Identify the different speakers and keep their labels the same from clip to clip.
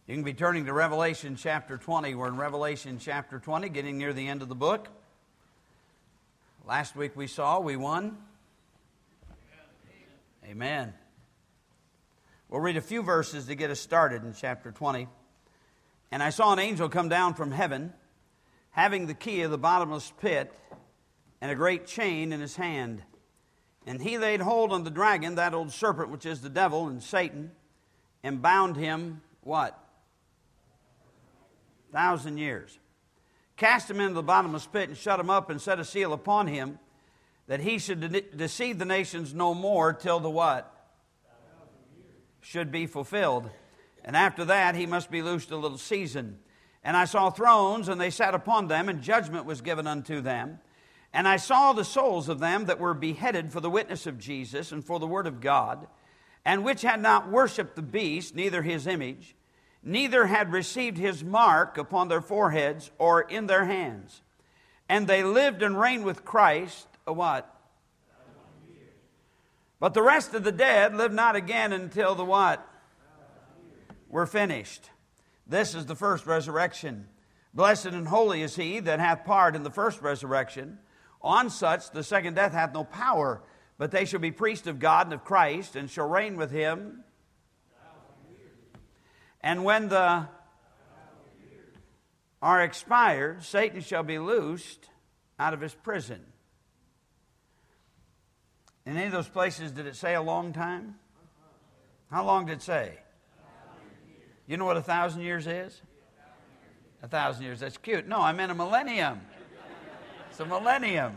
Speaker 1: You can be turning to Revelation chapter 20. We're in Revelation chapter 20, getting near the end of the book. Last week we won. Amen. We'll read a few verses to get us started in chapter 20. And I saw an angel come down from heaven, having the key of the bottomless pit and a great chain in his hand. And he laid hold on the dragon, that old serpent, which is the devil and Satan, and bound him, what? 1,000 years. Cast him into the bottomless pit and shut him up and set a seal upon him, that he should deceive the nations no more till the what? Should be fulfilled. And after that he must be loosed a little season. And I saw thrones, and they sat upon them, and judgment was given unto them. And I saw the souls of them that were beheaded for the witness of Jesus and for the word of God, and which had not worshipped the beast, neither his image, neither had received his mark upon their foreheads or in their hands. And they lived and reigned with Christ, a what? But the rest of the dead lived not again until the what? Were finished. This is the first resurrection. Blessed and holy is he that hath part in the first resurrection. On such the second death hath no power, but they shall be priests of God and of Christ, and shall reign with him. And when the are expired, Satan shall be loosed out of his prison. In any of those places, did it say a long time? How long did it say? You know what 1,000 years is? 1,000 years, that's cute. No, I meant a millennium. It's a millennium.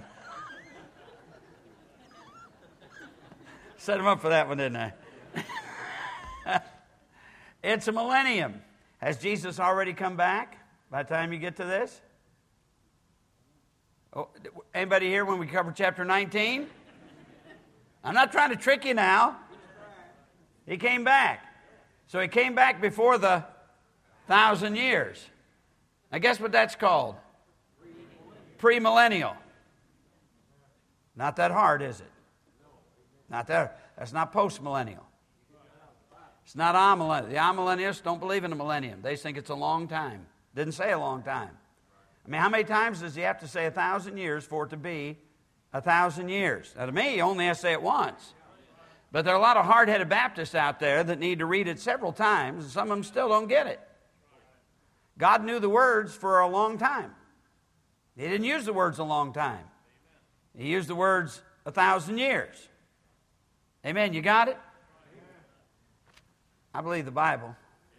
Speaker 1: Set him up for that one, didn't I? It's a millennium. Has Jesus already come back by the time you get to this? Oh, anybody here when we cover chapter 19? I'm not trying to trick you now. He came back. So he came back before the 1,000 years. Now guess what that's called? Premillennial. Not that hard, is it? Not that. That's not postmillennial. It's not amillennial. The amillennialists don't believe in a millennium. They think it's a long time. Didn't say a long time. I mean, how many times does he have to say 1,000 years for it to be 1,000 years? Now to me, he only has to say it once. But there are a lot of hard-headed Baptists out there that need to read it several times, and some of them still don't get it. God knew the words for a long time. He didn't use the words a long time. He used the words 1,000 years. Amen. You got it? I believe the Bible.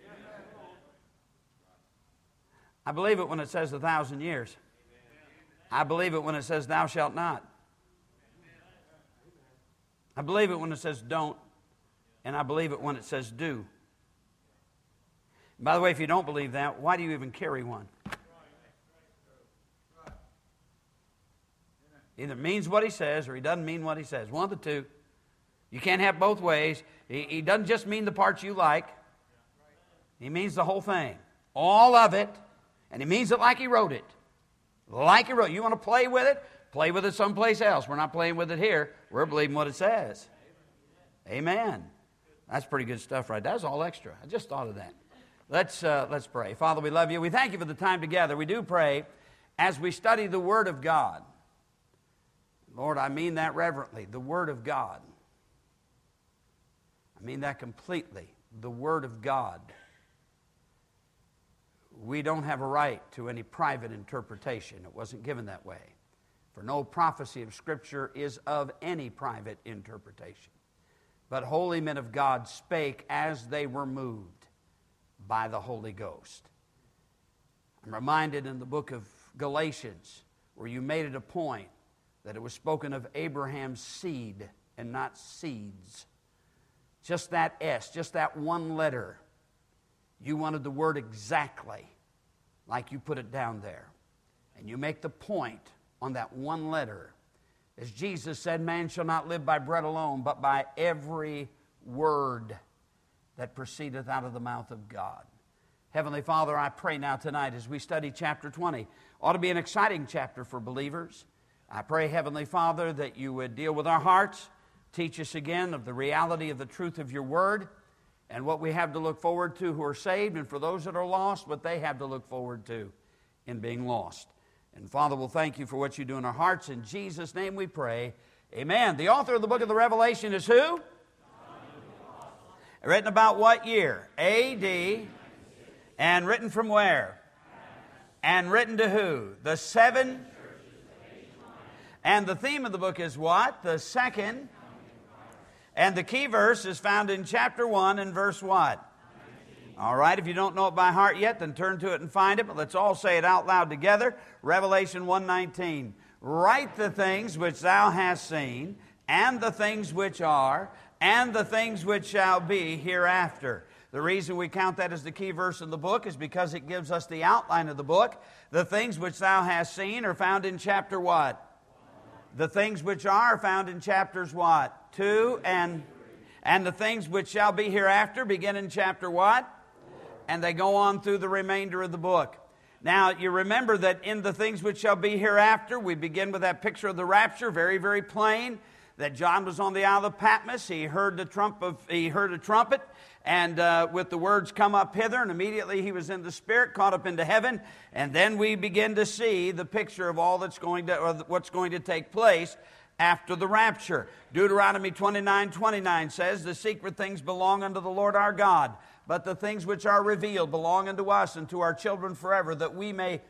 Speaker 1: I believe it when it says 1,000 years. I believe it when it says thou shalt not. I believe it when it says don't. And I believe it when it says do. And by the way, if you don't believe that, why do you even carry one? Either means what he says or he doesn't mean what he says. One of the two. You can't have both ways. He doesn't just mean the parts you like. He means the whole thing. All of it. And he means it like he wrote it. Like he wrote it. You want to play with it? Play with it someplace else. We're not playing with it here. We're believing what it says. Amen. That's pretty good stuff, right? That's all extra. I just thought of that. Let's pray. Father, we love you. We thank you for the time together. We do pray as we study the Word of God. Lord, I mean that reverently. The Word of God. I mean that completely. The Word of God. We don't have a right to any private interpretation. It wasn't given that way. For no prophecy of Scripture is of any private interpretation. But holy men of God spake as they were moved by the Holy Ghost. I'm reminded in the book of Galatians where you made it a point that it was spoken of Abraham's seed and not seeds. Just that S, just that one letter. You wanted the word exactly like you put it down there. And you make the point on that one letter. As Jesus said, man shall not live by bread alone, but by every word that proceedeth out of the mouth of God. Heavenly Father, I pray now tonight as we study chapter 20. Ought to be an exciting chapter for believers. I pray, Heavenly Father, that you would deal with our hearts, teach us again of the reality of the truth of your word, and what we have to look forward to who are saved, and for those that are lost, what they have to look forward to in being lost. And Father, we'll thank you for what you do in our hearts. In Jesus' name we pray. Amen. The author of the book of the Revelation is who? Written about what year? A.D. And written from where? And written to who? The seven. And the theme of the book is what? The second. And the key verse is found in chapter 1 and verse what? All right, if you don't know it by heart yet, then turn to it and find it. But let's all say it out loud together. Revelation 1:19. Write the things which thou hast seen, and the things which are, and the things which shall be hereafter. The reason we count that as the key verse in the book is because it gives us the outline of the book. The things which thou hast seen are found in chapter what? The things which are found in chapters what? 2 and the things which shall be hereafter begin in chapter what? And they go on through the remainder of the book. Now, you remember that in the things which shall be hereafter, we begin with that picture of the rapture, very, very plain, that John was on the Isle of Patmos. He heard a trumpet, and with the words, "Come up hither," and immediately he was in the Spirit, caught up into heaven. And then we begin to see the picture of all that's going to, or what's going to take place after the rapture. Deuteronomy 29:29 says, "The secret things belong unto the Lord our God, but the things which are revealed belong unto us and to our children forever, that we may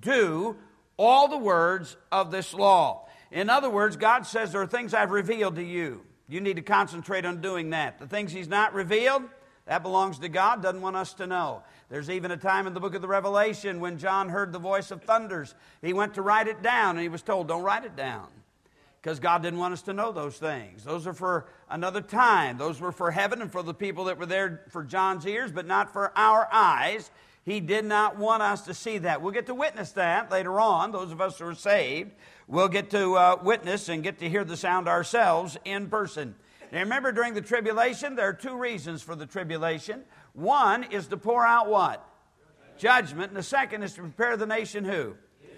Speaker 1: do all the words of this law." In other words, God says there are things I've revealed to you. You need to concentrate on doing that. The things He's not revealed, that belongs to God, doesn't want us to know. There's even a time in the book of the Revelation when John heard the voice of thunders. He went to write it down, and he was told, don't write it down, because God didn't want us to know those things. Those are for another time. Those were for heaven and for the people that were there for John's ears, but not for our eyes. He did not want us to see that. We'll get to witness that later on. Those of us who are saved will get to witness and get to hear the sound ourselves in person. Now remember, during the tribulation, there are two reasons for the tribulation. One is to pour out what? Judgment. And the second is to prepare the nation who?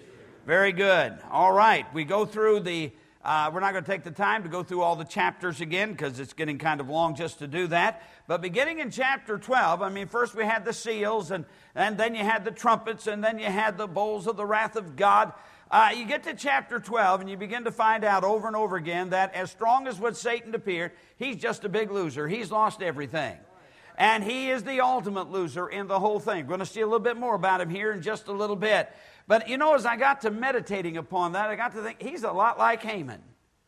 Speaker 1: Very good. All right. We go through the... we're not going to take the time to go through all the chapters again because it's getting kind of long just to do that. But beginning in chapter 12, first we had the seals, and then you had the trumpets, and then you had the bowls of the wrath of God. You get to chapter 12, and you begin to find out over and over again that as strong as what Satan appeared, he's just a big loser. He's lost everything. And he is the ultimate loser in the whole thing. We're going to see a little bit more about him here in just a little bit. But you know, as I got to meditating upon that, I got to think, he's a lot like Haman.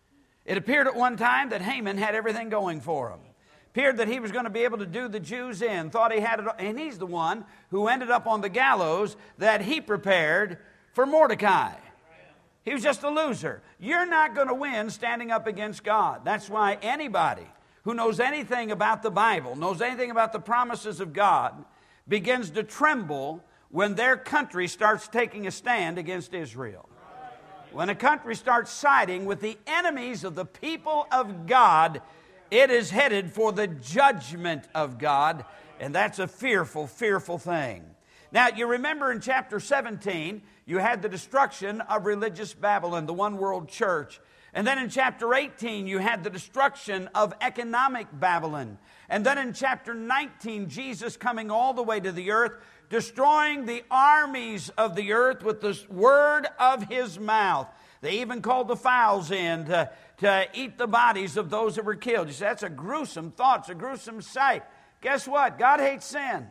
Speaker 1: It appeared at one time that Haman had everything going for him. Appeared that he was going to be able to do the Jews in, thought he had it, and he's the one who ended up on the gallows that he prepared for Mordecai. He was just a loser. You're not going to win standing up against God. That's why anybody who knows anything about the Bible, knows anything about the promises of God, begins to tremble when their country starts taking a stand against Israel. When a country starts siding with the enemies of the people of God, it is headed for the judgment of God, and that's a fearful, fearful thing. Now, you remember in chapter 17, you had the destruction of religious Babylon, the one world church. And then in chapter 18, you had the destruction of economic Babylon. And then in chapter 19, Jesus coming all the way to the earth, destroying the armies of the earth with the word of his mouth. They even called the fowls in to eat the bodies of those that were killed. You say, that's a gruesome thought, it's a gruesome sight. Guess what? God hates sin.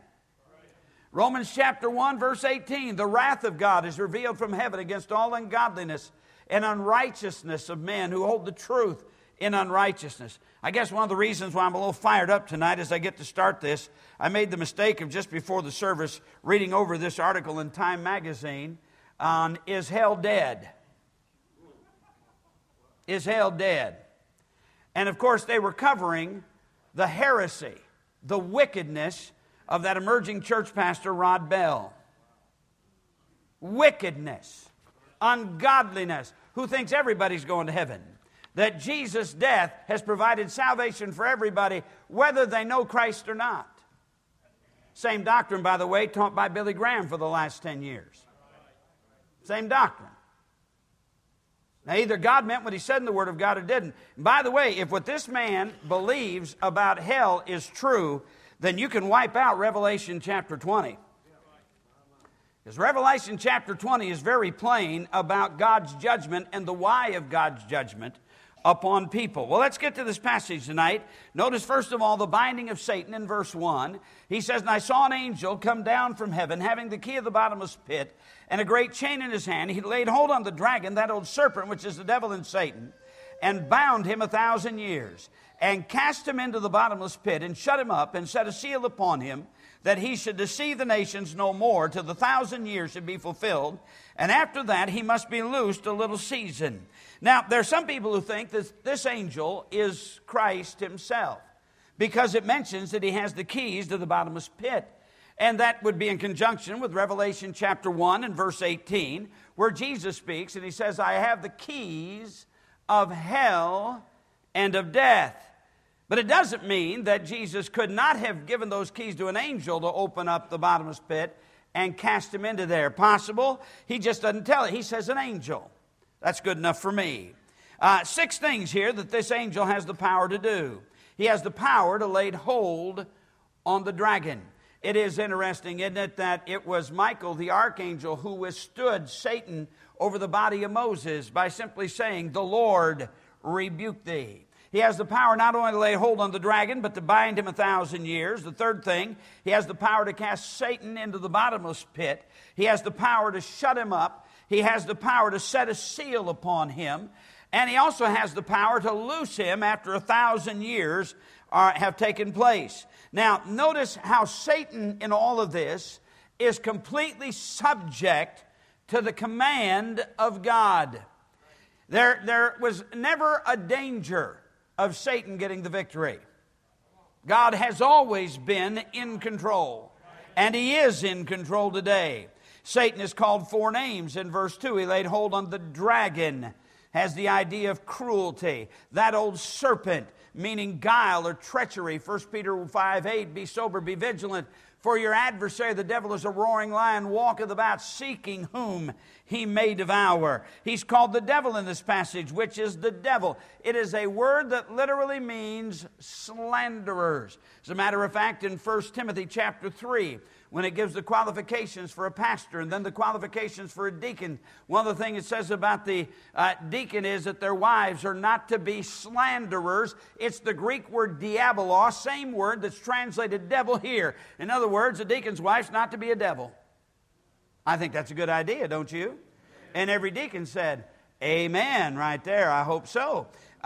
Speaker 1: Romans chapter 1, verse 18, the wrath of God is revealed from heaven against all ungodliness and unrighteousness of men who hold the truth in unrighteousness. I guess one of the reasons why I'm a little fired up tonight as I get to start this, I made the mistake of just before the service reading over this article in Time magazine on Is Hell Dead? Is hell dead? And of course they were covering the heresy, the wickedness of that emerging church pastor, Rod Bell. Wickedness, ungodliness, who thinks everybody's going to heaven. That Jesus' death has provided salvation for everybody, whether they know Christ or not. Same doctrine, by the way, taught by Billy Graham for the last 10 years. Same doctrine. Now, either God meant what he said in the Word of God or didn't. And by the way, if what this man believes about hell is true, then you can wipe out Revelation chapter 20. Because Revelation chapter 20 is very plain about God's judgment and the why of God's judgment upon people. Well, let's get to this passage tonight. Notice, first of all, the binding of Satan in verse 1. He says, "And I saw an angel come down from heaven, having the key of the bottomless pit, and a great chain in his hand. He laid hold on the dragon, that old serpent, which is the devil and Satan, and bound him 1,000 years, and cast him into the bottomless pit, and shut him up, and set a seal upon him, that he should deceive the nations no more, till the 1,000 years should be fulfilled. And after that he must be loosed a little season." Now, there are some people who think that this angel is Christ himself, because it mentions that he has the keys to the bottomless pit. And that would be in conjunction with Revelation chapter 1 and verse 18, where Jesus speaks, and he says, "I have the keys of hell and of death." But it doesn't mean that Jesus could not have given those keys to an angel to open up the bottomless pit and cast him into there. Possible. He just doesn't tell it. He says an angel. That's good enough for me. 6 things here that this angel has the power to do. He has the power to lay hold on the dragon. It is interesting, isn't it, that it was Michael, the archangel, who withstood Satan over the body of Moses by simply saying, "The Lord rebuke thee." He has the power not only to lay hold on the dragon, but to bind him 1,000 years. The third thing, he has the power to cast Satan into the bottomless pit. He has the power to shut him up. He has the power to set a seal upon him. And he also has the power to loose him after 1,000 years have taken place. Now, notice how Satan in all of this is completely subject to the command of God. There was never a danger of Satan getting the victory. God has always been in control, and he is in control today. Satan is called 4 names in verse 2. He laid hold on the dragon, has the idea of cruelty. That old serpent, meaning guile or treachery. 1 Peter 5:8, "Be sober, be vigilant, for your adversary, the devil, is a roaring lion, walketh about seeking whom he may devour." He's called the devil in this passage, which is the devil. It is a word that literally means slanderers. As a matter of fact, in 1 Timothy chapter 3, when it gives the qualifications for a pastor and then the qualifications for a deacon, one of the things it says about the deacon is that their wives are not to be slanderers. It's the Greek word diabolos, same word that's translated devil here. In other words, a deacon's wife's not to be a devil. I think that's a good idea, don't you? And every deacon said, "Amen," right there. I hope so.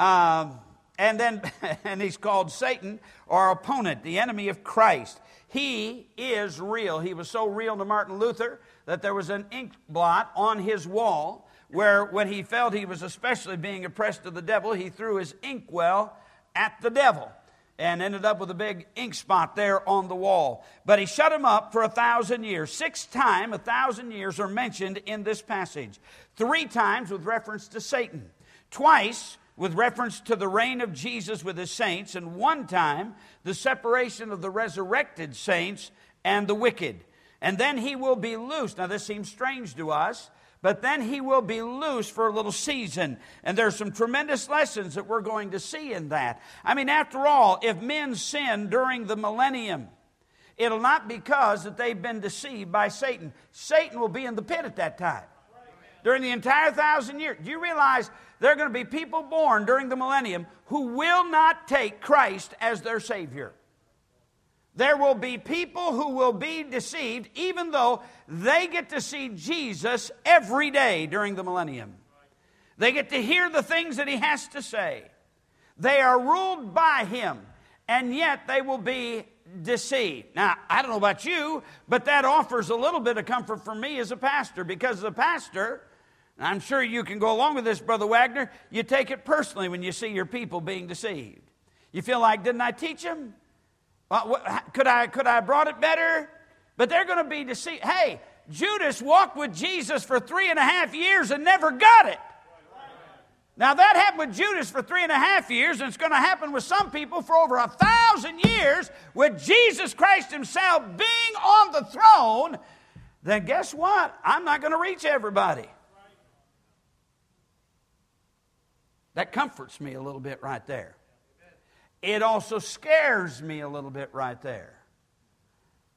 Speaker 1: And he's called Satan, our opponent, the enemy of Christ. He is real. He was so real to Martin Luther that there was an ink blot on his wall where, when he felt he was especially being oppressed of the devil, he threw his inkwell at the devil and ended up with a big ink spot there on the wall. But he shut him up for 1,000 years. 6 times 1,000 years are mentioned in this passage. 3 times with reference to Satan. Twice with reference to the reign of Jesus with his saints, and 1 time the separation of the resurrected saints and the wicked. And then he will be loosed. Now this seems strange to us, but then he will be loose for a little season. And there's some tremendous lessons that we're going to see in that. I mean, after all, if men sin during the millennium, it'll not be because that they've been deceived by Satan. Satan will be in the pit at that time. During the entire 1,000 years. Do you realize there are going to be people born during the millennium who will not take Christ as their Savior? There will be people who will be deceived even though they get to see Jesus every day during the millennium. They get to hear the things that he has to say. They are ruled by him, and yet they will be deceived. Now, I don't know about you, but that offers a little bit of comfort for me as a pastor, because as a pastor, and I'm sure you can go along with this, Brother Wagner, you take it personally when you see your people being deceived. You feel like, didn't I teach them? Could I have brought it better? But they're going to be deceived. Hey, Judas walked with Jesus for 3.5 years and never got it. Now that happened with Judas for 3.5 years, and it's going to happen with some people for over 1,000 years with Jesus Christ himself being on the throne. Then guess what? I'm not going to reach everybody. That comforts me a little bit right there. It also scares me a little bit right there.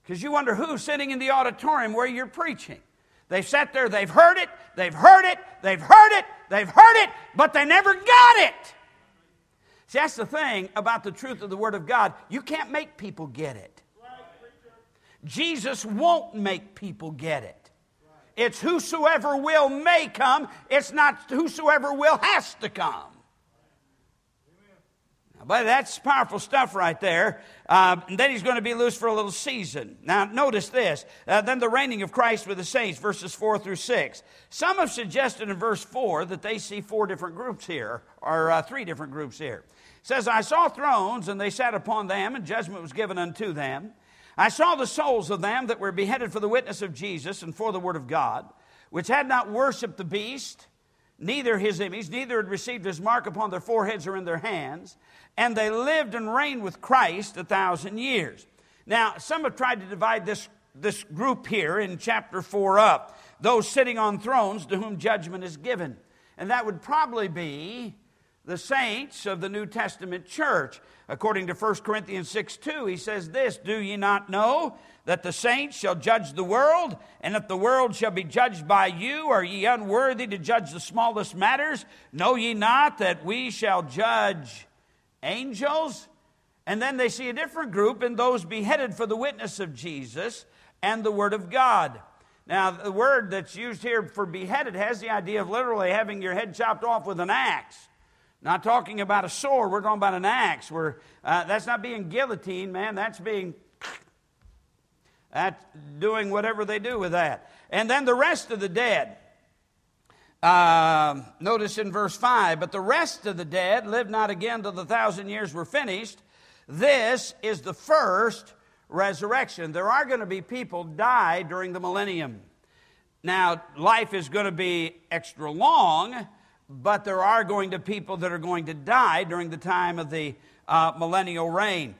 Speaker 1: Because you wonder who's sitting in the auditorium where you're preaching. They've sat there, they've heard it, they've heard it, they've heard it, they've heard it, but they never got it. See, that's the thing about the truth of the Word of God. You can't make people get it. Jesus won't make people get it. It's whosoever will may come. It's not whosoever will has to come. But that's powerful stuff right there. And then he's going to be loose for a little season. Now, notice this. Then the reigning of Christ with the saints, verses 4 through 6. Some have suggested in verse 4 that they see 4 different groups here, or 3 different groups here. It says, I saw thrones, and they sat upon them, and judgment was given unto them. I saw the souls of them that were beheaded for the witness of Jesus and for the word of God, which had not worshipped the beast, neither his image, neither had received his mark upon their foreheads or in their hands. And they lived and reigned with Christ 1,000 years. Now, some have tried to divide this group here in chapter 4 up. Those sitting on thrones to whom judgment is given. And that would probably be the saints of the New Testament church. According to 1 Corinthians 6:2, he says this, Do ye not know that the saints shall judge the world? And if the world shall be judged by you, are ye unworthy to judge the smallest matters? Know ye not that we shall judge angels? And then they see a different group in those beheaded for the witness of Jesus and the word of God. Now, the word that's used here for beheaded has the idea of literally having your head chopped off with an axe. Not talking about a sword, we're talking about an axe. That's not being guillotined, man. That's doing whatever they do with that. And then the rest of the dead. Notice in verse 5, but the rest of the dead lived not again till the 1,000 years were finished. This is the first resurrection. There are going to be people die during the millennium. Now, life is going to be extra long, but there are going to be people that are going to die during the time of the millennial reign.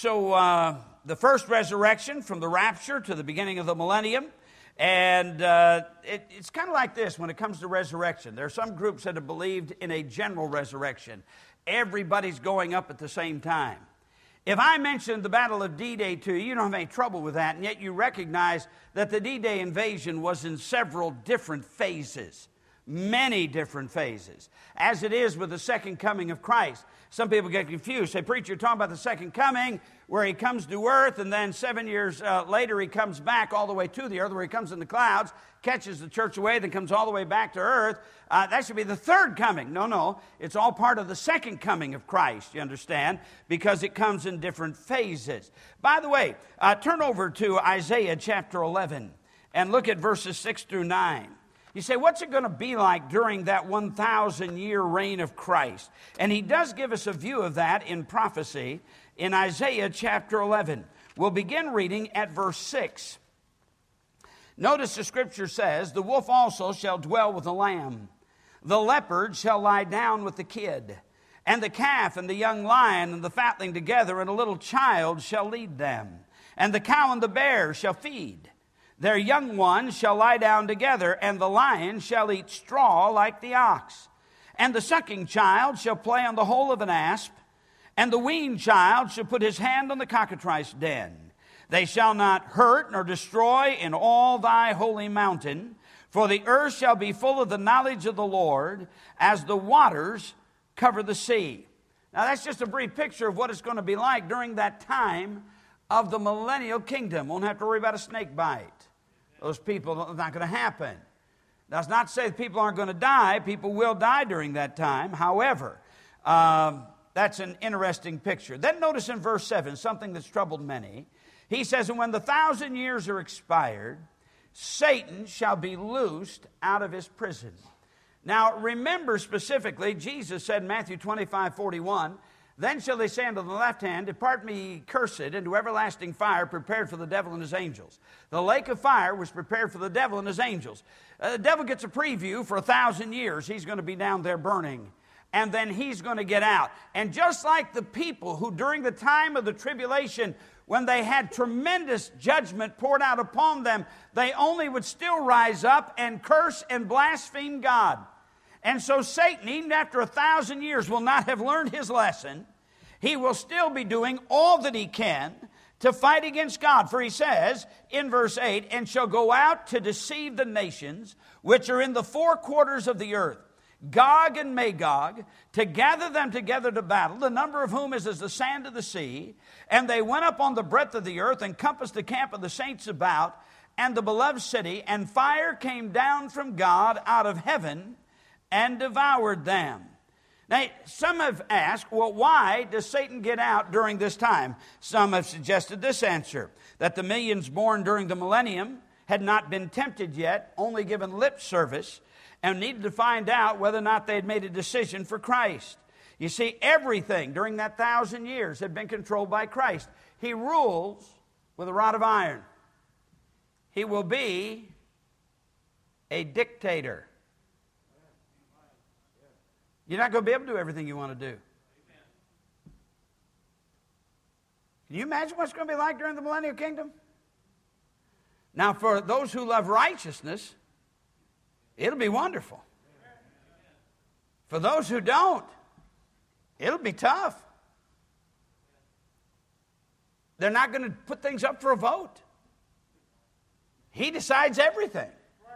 Speaker 1: So the first resurrection from the rapture to the beginning of the millennium. And it's kind of like this when it comes to resurrection. There are some groups that have believed in a general resurrection. Everybody's going up at the same time. If I mentioned the Battle of D-Day to you, you don't have any trouble with that, and yet you recognize that the D-Day invasion was in several different phases. Many different phases, as it is with the second coming of Christ. Some people get confused. Say, preacher, you're talking about the second coming where he comes to earth and then 7 years later he comes back all the way to the earth, where he comes in the clouds, catches the church away, then comes all the way back to earth. That should be the third coming. No. It's all part of the second coming of Christ, you understand, because it comes in different phases. By the way, turn over to Isaiah chapter 11 and look at verses 6 through 9. You say, what's it going to be like during that 1,000-year reign of Christ? And he does give us a view of that in prophecy in Isaiah chapter 11. We'll begin reading at verse 6. Notice the scripture says, the wolf also shall dwell with the lamb. The leopard shall lie down with the kid. And the calf and the young lion and the fatling together, and a little child shall lead them. And the cow and the bear shall feed. Their young ones shall lie down together, and the lion shall eat straw like the ox. And the sucking child shall play on the hole of an asp, and the weaned child shall put his hand on the cockatrice den. They shall not hurt nor destroy in all thy holy mountain, for the earth shall be full of the knowledge of the Lord, as the waters cover the sea. Now that's just a brief picture of what it's going to be like during that time of the millennial kingdom. Won't have to worry about a snake bite. Those people, it's not going to happen. Does not say that people aren't going to die. People will die during that time. However, that's an interesting picture. Then notice in verse 7, something that's troubled many. He says, and when the 1,000 years are expired, Satan shall be loosed out of his prison. Now, remember specifically, Jesus said in Matthew 25:41, then shall they say unto the left hand, depart me, ye cursed, into everlasting fire, prepared for the devil and his angels. The lake of fire was prepared for the devil and his angels. The devil gets a preview for 1,000 years. He's going to be down there burning. And then he's going to get out. And just like the people who during the time of the tribulation, when they had tremendous judgment poured out upon them, they only would still rise up and curse and blaspheme God. And so Satan, even after 1,000 years, will not have learned his lesson. He will still be doing all that he can to fight against God. For he says in verse 8, and shall go out to deceive the nations which are in the four quarters of the earth, Gog and Magog, to gather them together to battle, the number of whom is as the sand of the sea. And they went up on the breadth of the earth, and compassed the camp of the saints about, and the beloved city, and fire came down from God out of heaven, and devoured them. Now, some have asked, well, why does Satan get out during this time? Some have suggested this answer, that the millions born during the millennium had not been tempted yet, only given lip service, and needed to find out whether or not they had made a decision for Christ. You see, everything during that 1,000 years had been controlled by Christ. He rules with a rod of iron. He will be a dictator. You're not going to be able to do everything you want to do. Can you imagine what it's going to be like during the millennial kingdom? Now, for those who love righteousness, it'll be wonderful. For those who don't, it'll be tough. They're not going to put things up for a vote. He decides everything.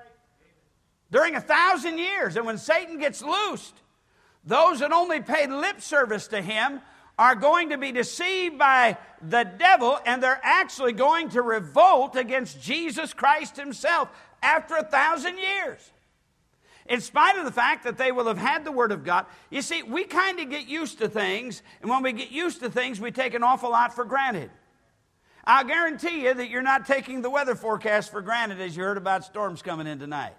Speaker 1: During 1,000 years, and when Satan gets loosed, those that only paid lip service to him are going to be deceived by the devil, and they're actually going to revolt against Jesus Christ himself after 1,000 years. In spite of the fact that they will have had the Word of God. You see, we kind of get used to things, and when we get used to things, we take an awful lot for granted. I'll guarantee you that you're not taking the weather forecast for granted as you heard about storms coming in tonight.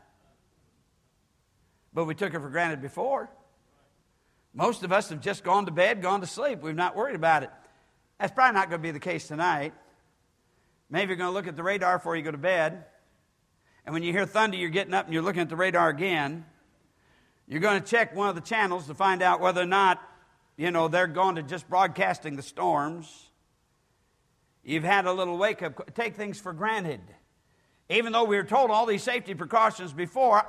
Speaker 1: But we took it for granted before. Most of us have just gone to bed, gone to sleep. We've not worried about it. That's probably not going to be the case tonight. Maybe you're going to look at the radar before you go to bed. And when you hear thunder, you're getting up and you're looking at the radar again. You're going to check one of the channels to find out whether or not, they're going to just broadcasting the storms. You've had a little wake-up. Take things for granted. Even though we were told all these safety precautions before,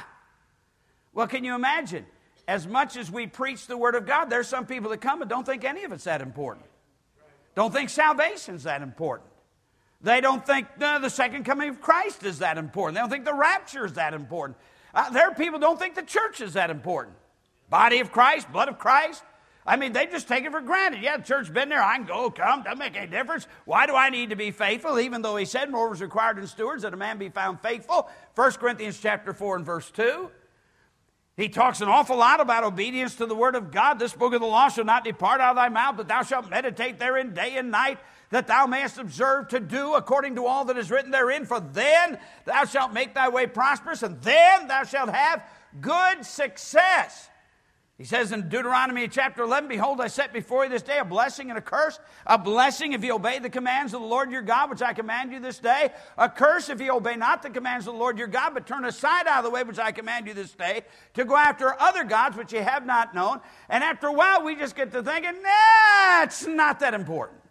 Speaker 1: well, can you imagine? As much as we preach the Word of God, there's some people that come and don't think any of it's that important. Don't think salvation's that important. They don't think the second coming of Christ is that important. They don't think the rapture is that important. There are people who don't think the church is that important. Body of Christ, blood of Christ. I mean, they just take it for granted. Yeah, the church's been there. I can go, come. Doesn't make any difference. Why do I need to be faithful? Even though he said more was required in stewards that a man be found faithful. 1 Corinthians chapter 4 and verse 2. He talks an awful lot about obedience to the Word of God. This book of the law shall not depart out of thy mouth, but thou shalt meditate therein day and night, that thou mayest observe to do according to all that is written therein. For then thou shalt make thy way prosperous, and then thou shalt have good success. He says in Deuteronomy chapter 11, behold, I set before you this day a blessing and a curse. A blessing if you obey the commands of the Lord your God, which I command you this day. A curse if you obey not the commands of the Lord your God, but turn aside out of the way which I command you this day, to go after other gods which you have not known. And after a while, we just get to thinking, it's not that important.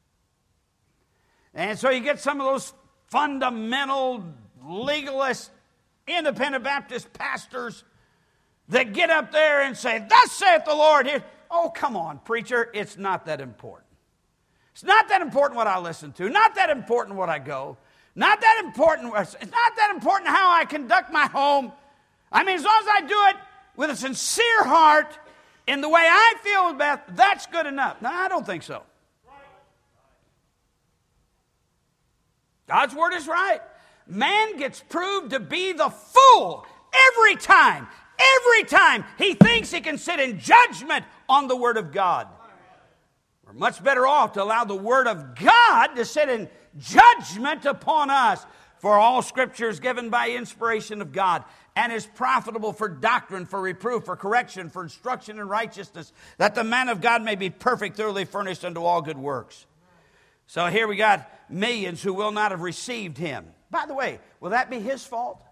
Speaker 1: And so you get some of those fundamental, legalist, independent Baptist pastors that get up there and say, thus saith the Lord. Here. Oh, come on, preacher. It's not that important. It's not that important what I listen to. Not that important what I go. Not that important. It's not that important how I conduct my home. I mean, as long as I do it with a sincere heart in the way I feel about, that's good enough. No, I don't think so. God's word is right. Man gets proved to be the fool every time. Every time he thinks he can sit in judgment on the Word of God. We're much better off to allow the Word of God to sit in judgment upon us. For all Scripture is given by inspiration of God and is profitable for doctrine, for reproof, for correction, for instruction in righteousness, that the man of God may be perfect, thoroughly furnished unto all good works. So here we got millions who will not have received him. By the way, will that be his fault?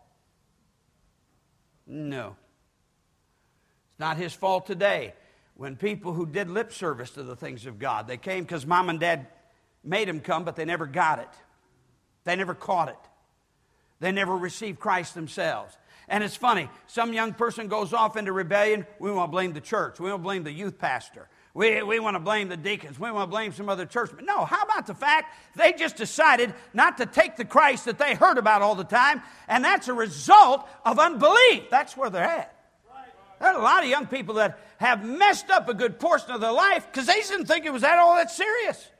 Speaker 1: No. Not his fault today. When people who did lip service to the things of God, they came because mom and dad made them come, but they never got it. They never caught it. They never received Christ themselves. And it's funny, some young person goes off into rebellion, we want to blame the church. We want to blame the youth pastor. we want to blame the deacons. We want to blame some other church. But no, how about the fact they just decided not to take the Christ that they heard about all the time, and that's a result of unbelief. That's where they're at. There are a lot of young people that have messed up a good portion of their life because they didn't think it was all that serious.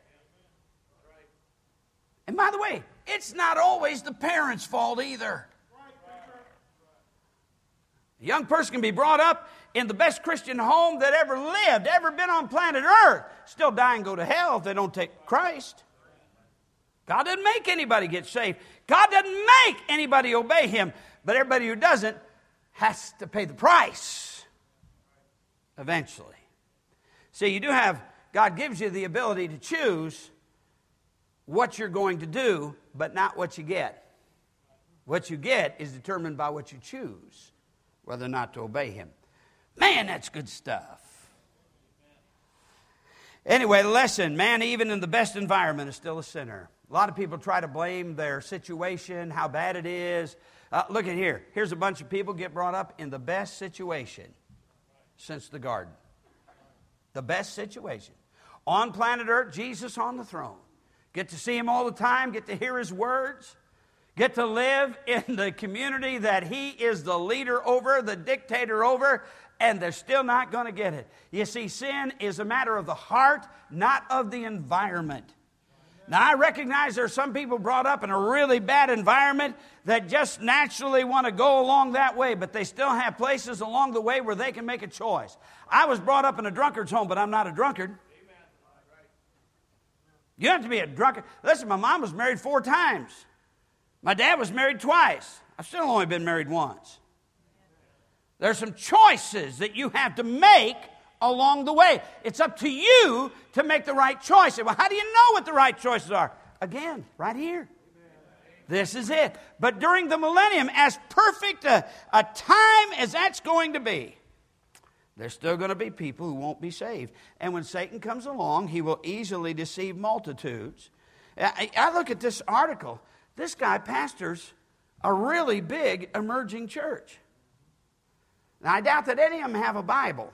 Speaker 1: And by the way, it's not always the parents' fault either. A young person can be brought up in the best Christian home that ever lived, ever been on planet Earth, still die and go to hell if they don't take Christ. God doesn't make anybody get saved. God doesn't make anybody obey Him. But everybody who doesn't has to pay the price eventually. See, you do have, God gives you the ability to choose what you're going to do, but not what you get. What you get is determined by what you choose, whether or not to obey Him. Man, that's good stuff. Anyway, lesson, man, even in the best environment is still a sinner. A lot of people try to blame their situation, how bad it is. Look at here. Here's a bunch of people get brought up in the best situation since the garden. The best situation. On planet Earth, Jesus on the throne. Get to see Him all the time, get to hear His words. Get to live in the community that He is the leader over, the dictator over, and they're still not going to get it. You see, sin is a matter of the heart, not of the environment. Now, I recognize there are some people brought up in a really bad environment that just naturally want to go along that way, but they still have places along the way where they can make a choice. I was brought up in a drunkard's home, but I'm not a drunkard. You don't have to be a drunkard. Listen, my mom was married 4 times. My dad was married twice. I've still only been married once. There are some choices that you have to make along the way. It's up to you to make the right choice. Well, how do you know what the right choices are? Again, right here. This is it. But during the millennium, as perfect a time as that's going to be, there's still going to be people who won't be saved. And when Satan comes along, he will easily deceive multitudes. I look at this article. This guy pastors a really big emerging church. Now, I doubt that any of them have a Bible.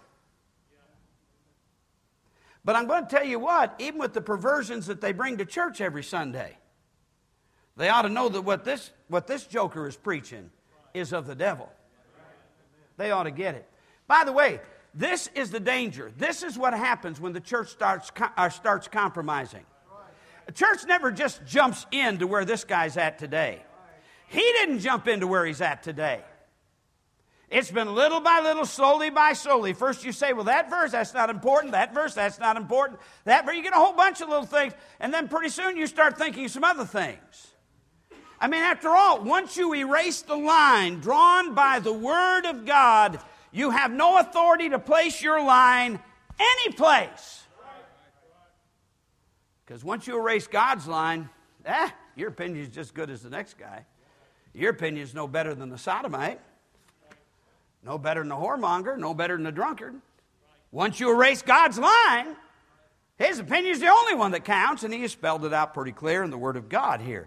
Speaker 1: But I'm going to tell you what, even with the perversions that they bring to church every Sunday, they ought to know that what this joker is preaching is of the devil. They ought to get it. By the way, this is the danger. This is what happens when the church starts compromising. A church never just jumps into where this guy's at today. He didn't jump into where he's at today. It's been little by little, slowly by slowly. First you say, well, that verse, that's not important. That verse, that's not important. That verse, you get a whole bunch of little things. And then pretty soon you start thinking some other things. I mean, after all, once you erase the line drawn by the Word of God, you have no authority to place your line any place. Because once you erase God's line, your opinion is just as good as the next guy. Your opinion is no better than the sodomite. No better than the whoremonger, no better than the drunkard. Once you erase God's line, his opinion is the only one that counts, and he has spelled it out pretty clear in the Word of God here.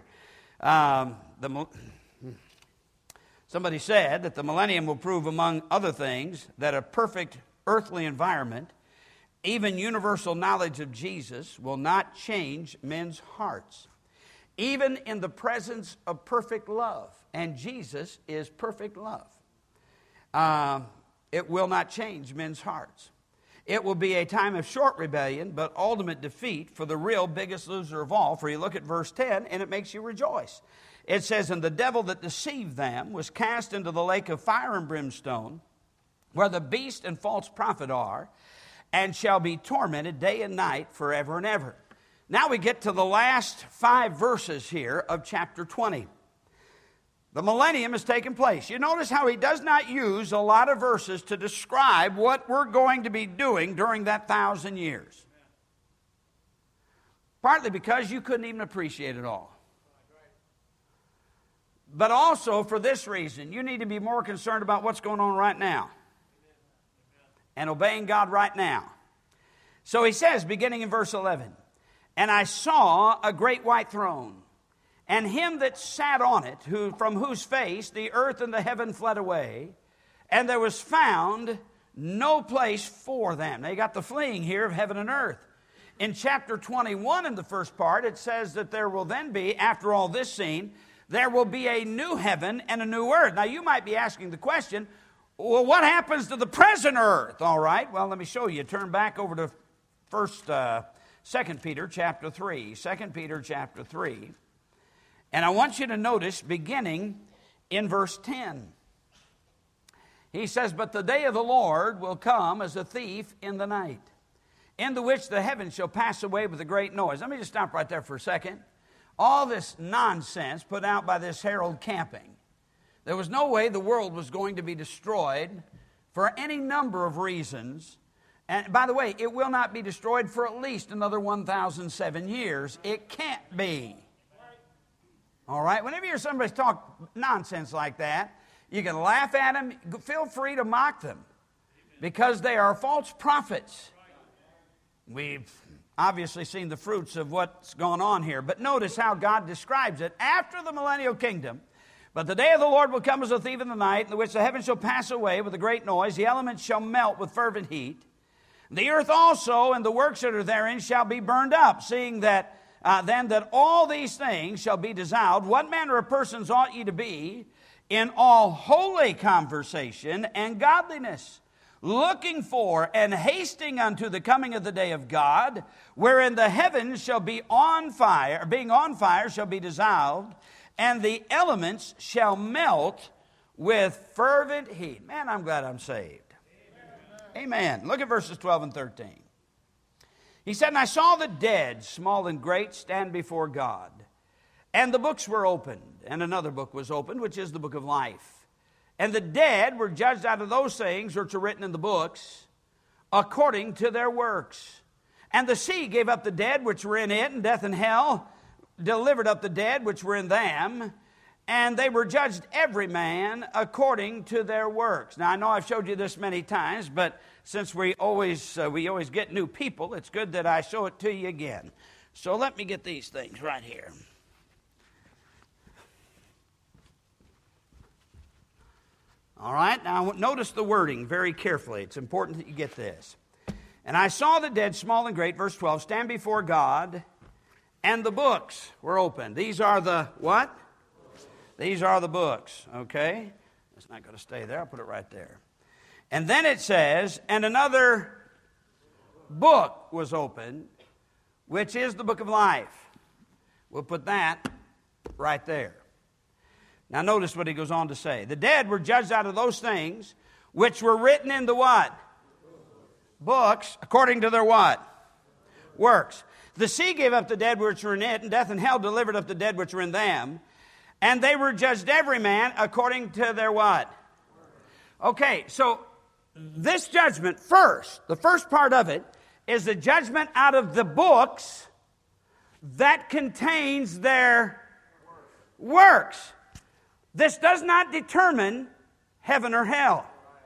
Speaker 1: Somebody said that the millennium will prove, among other things, that a perfect earthly environment, even universal knowledge of Jesus, will not change men's hearts. Even in the presence of perfect love, and Jesus is perfect love. It will not change men's hearts. It will be a time of short rebellion, but ultimate defeat for the real biggest loser of all. For you look at verse 10, and it makes you rejoice. It says, and the devil that deceived them was cast into the lake of fire and brimstone, where the beast and false prophet are, and shall be tormented day and night forever and ever. Now we get to the last 5 verses here of chapter 20. The millennium has taken place. You notice how he does not use a lot of verses to describe what we're going to be doing during that 1,000 years. Partly because you couldn't even appreciate it all. But also for this reason, you need to be more concerned about what's going on right now and obeying God right now. So he says, beginning in verse 11, and I saw a great white throne, and him that sat on it, from whose face the earth and the heaven fled away, and there was found no place for them. Now you got the fleeing here of heaven and earth. In chapter 21, in the first part, it says that there will then be, after all this scene, there will be a new heaven and a new earth. Now you might be asking the question, well, what happens to the present earth? All right, well, let me show you. Turn back over to 2 Peter chapter 3. 2 Peter chapter 3. And I want you to notice, beginning in verse 10. He says, but the day of the Lord will come as a thief in the night, in the which the heavens shall pass away with a great noise. Let me just stop right there for a second. All this nonsense put out by this Harold Camping. There was no way the world was going to be destroyed for any number of reasons. And by the way, it will not be destroyed for at least another 1,007 years. It can't be. All right? Whenever you hear somebody talk nonsense like that, you can laugh at them. Feel free to mock them because they are false prophets. We've obviously seen the fruits of what's gone on here. But notice how God describes it after the millennial kingdom. But the day of the Lord will come as a thief in the night, in which the heavens shall pass away with a great noise. The elements shall melt with fervent heat. The earth also and the works that are therein shall be burned up, seeing that then that all these things shall be dissolved. What manner of persons ought ye to be in all holy conversation and godliness, looking for and hasting unto the coming of the day of God, wherein the heavens shall be on fire, being on fire, shall be dissolved, and the elements shall melt with fervent heat. Man, I'm glad I'm saved. Amen. Look at verses 12 and 13. He said, and I saw the dead, small and great, stand before God. And the books were opened, and another book was opened, which is the book of life. And the dead were judged out of those things which are written in the books, according to their works. And the sea gave up the dead which were in it, and death and hell delivered up the dead which were in them. And they were judged every man according to their works. Now, I know I've showed you this many times, but since we always get new people, it's good that I show it to you again. So let me get these things right here. All right, now notice the wording very carefully. It's important that you get this. And I saw the dead, small and great, verse 12, stand before God, and the books were opened. These are the what? These are the books, okay? It's not going to stay there. I'll put it right there. And then it says, and another book was opened, which is the book of life. We'll put that right there. Now notice what he goes on to say. The dead were judged out of those things which were written in the what? Books, according to their what? Works. The sea gave up the dead which were in it, and death and hell delivered up the dead which were in them. And they were judged every man according to their what? Okay, so this judgment first, the first part of it, is the judgment out of the books that contains their works. This does not determine heaven or hell.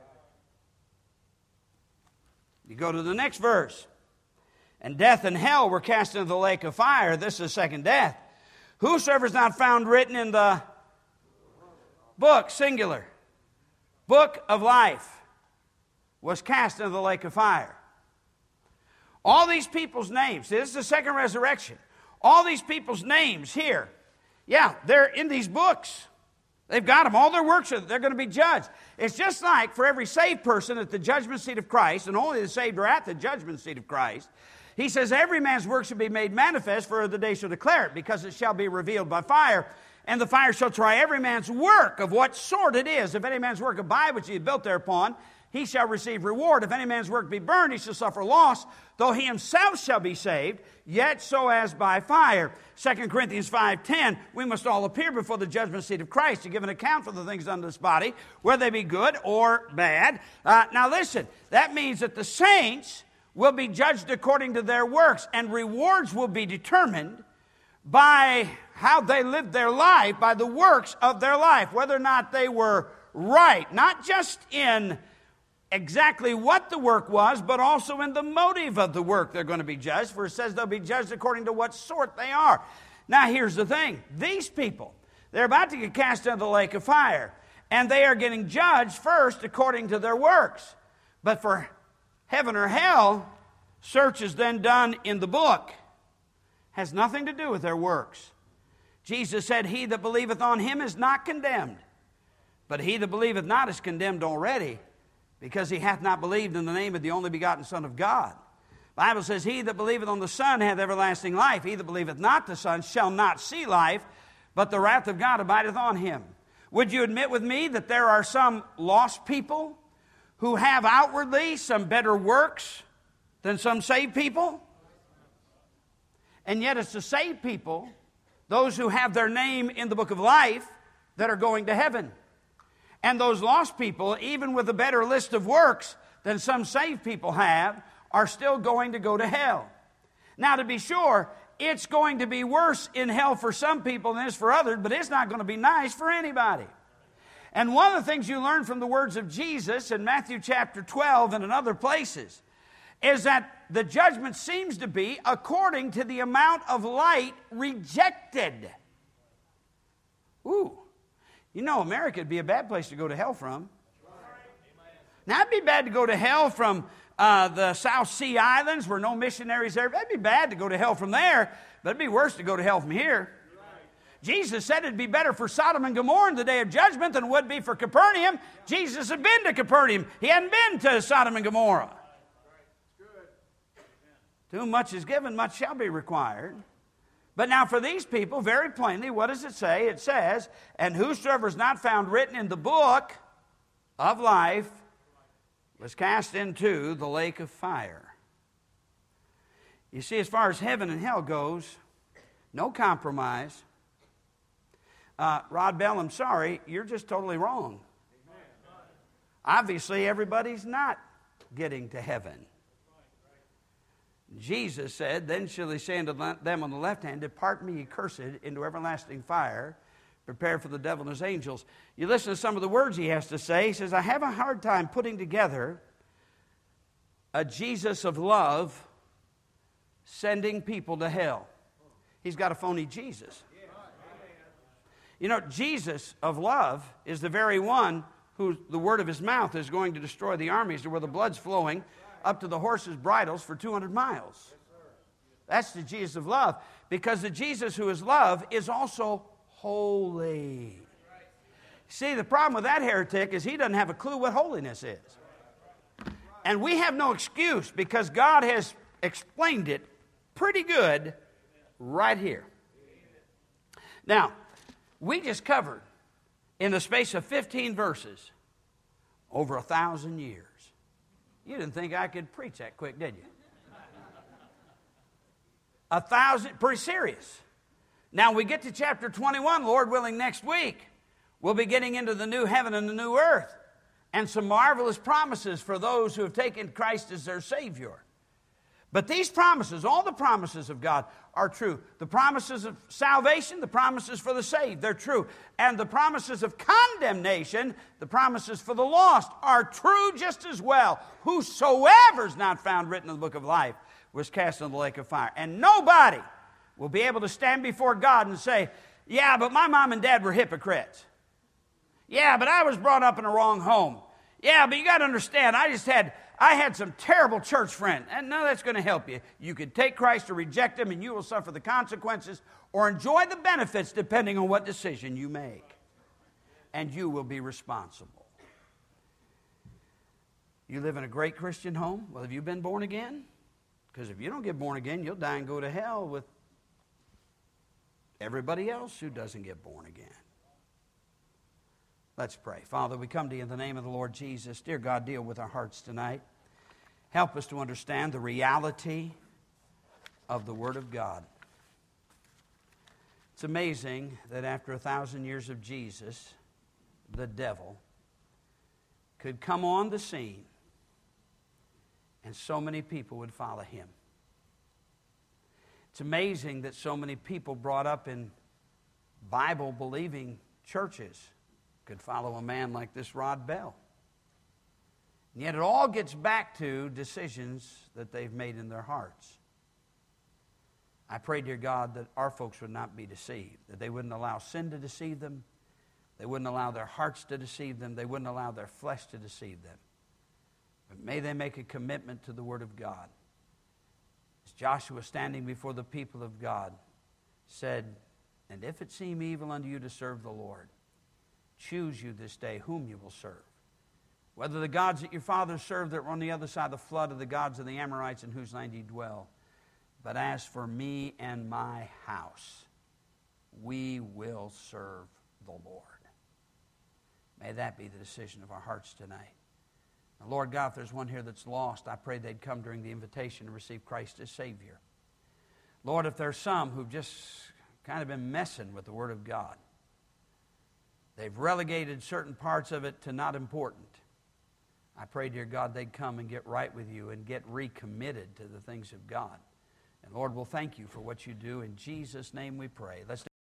Speaker 1: You go to the next verse. And death and hell were cast into the lake of fire. This is second death. Whosoever is not found written in the book, singular, book of life, was cast into the lake of fire. All these people's names, see, this is the second resurrection. All these people's names here, yeah, they're in these books. They've got them. All their works, they're going to be judged. It's just like for every saved person at the judgment seat of Christ, and only the saved are at the judgment seat of Christ, he says, every man's work shall be made manifest, for the day shall declare it, because it shall be revealed by fire. And the fire shall try every man's work of what sort it is. If any man's work abide, which he hath built thereupon, he shall receive reward. If any man's work be burned, he shall suffer loss, though he himself shall be saved, yet so as by fire. 2 Corinthians 5:10, we must all appear before the judgment seat of Christ to give an account for the things done to this body, whether they be good or bad. Now listen, that means that the saints will be judged according to their works, and rewards will be determined by how they lived their life, by the works of their life, whether or not they were right, not just in exactly what the work was, but also in the motive of the work they're going to be judged, for it says they'll be judged according to what sort they are. Now here's the thing. These people, they're about to get cast into the lake of fire, and they are getting judged first according to their works. But for heaven or hell, search is then done in the book. Has nothing to do with their works. Jesus said, he that believeth on him is not condemned. But he that believeth not is condemned already, because he hath not believed in the name of the only begotten Son of God. The Bible says, he that believeth on the Son hath everlasting life. He that believeth not the Son shall not see life, but the wrath of God abideth on him. Would you admit with me that there are some lost people who have outwardly some better works than some saved people? And yet it's the saved people, those who have their name in the book of life, that are going to heaven. And those lost people, even with a better list of works than some saved people have, are still going to go to hell. Now, to be sure, it's going to be worse in hell for some people than it is for others, but it's not going to be nice for anybody. And one of the things you learn from the words of Jesus in Matthew chapter 12 and in other places is that the judgment seems to be according to the amount of light rejected. Ooh. You know, America would be a bad place to go to hell from. Now, it'd be bad to go to hell from the South Sea Islands where no missionaries there. That'd be bad to go to hell from there, but it'd be worse to go to hell from here. Jesus said it'd be better for Sodom and Gomorrah in the day of judgment than it would be for Capernaum. Jesus had been to Capernaum. He hadn't been to Sodom and Gomorrah. To whom much is given, much shall be required. But now for these people, very plainly, what does it say? It says, and whosoever is not found written in the book of life was cast into the lake of fire. You see, as far as heaven and hell goes, no compromise. Rod Bell, I'm sorry, you're just totally wrong. Obviously, everybody's not getting to heaven. Jesus said, then shall he say unto them on the left hand, depart me, ye cursed, into everlasting fire, prepare for the devil and his angels. You listen to some of the words he has to say. He says, I have a hard time putting together a Jesus of love sending people to hell. He's got a phony Jesus. You know, Jesus of love is the very one who the word of his mouth is going to destroy the armies to where the blood's flowing up to the horses' bridles for 200 miles. That's the Jesus of love, because the Jesus who is love is also holy. See, the problem with that heretic is he doesn't have a clue what holiness is. And we have no excuse, because God has explained it pretty good right here. Now, we just covered, in the space of 15 verses, over 1,000 years. You didn't think I could preach that quick, did you? 1,000, pretty serious. Now we get to chapter 21, Lord willing, next week. We'll be getting into the new heaven and the new earth, and some marvelous promises for those who have taken Christ as their Savior. But these promises, all the promises of God, are true. The promises of salvation, the promises for the saved, they're true. And the promises of condemnation, the promises for the lost, are true just as well. Whosoever is not found written in the book of life was cast into the lake of fire. And nobody will be able to stand before God and say, yeah, but my mom and dad were hypocrites. Yeah, but I was brought up in a wrong home. Yeah, but you got to understand, I had some terrible church friends, and none of that's going to help you. You can take Christ or reject him, and you will suffer the consequences, or enjoy the benefits depending on what decision you make. And you will be responsible. You live in a great Christian home? Well, have you been born again? Because if you don't get born again, you'll die and go to hell with everybody else who doesn't get born again. Let's pray. Father, we come to you in the name of the Lord Jesus. Dear God, deal with our hearts tonight. Help us to understand the reality of the Word of God. It's amazing that after 1,000 years of Jesus, the devil could come on the scene and so many people would follow him. It's amazing that so many people brought up in Bible-believing churches could follow a man like this Rod Bell. And yet it all gets back to decisions that they've made in their hearts. I pray, dear God, that our folks would not be deceived, that they wouldn't allow sin to deceive them, they wouldn't allow their hearts to deceive them, they wouldn't allow their flesh to deceive them. But may they make a commitment to the Word of God. As Joshua, standing before the people of God, said, "And if it seem evil unto you to serve the Lord, choose you this day whom you will serve. Whether the gods that your fathers served that were on the other side of the flood, or the gods of the Amorites in whose land ye dwell. But as for me and my house, we will serve the Lord." May that be the decision of our hearts tonight. Now, Lord God, if there's one here that's lost, I pray they'd come during the invitation to receive Christ as Savior. Lord, if there's some who've just kind of been messing with the Word of God, they've relegated certain parts of it to not important, I pray, dear God, they'd come and get right with you and get recommitted to the things of God. And Lord, we'll thank you for what you do. In Jesus' name we pray. Let's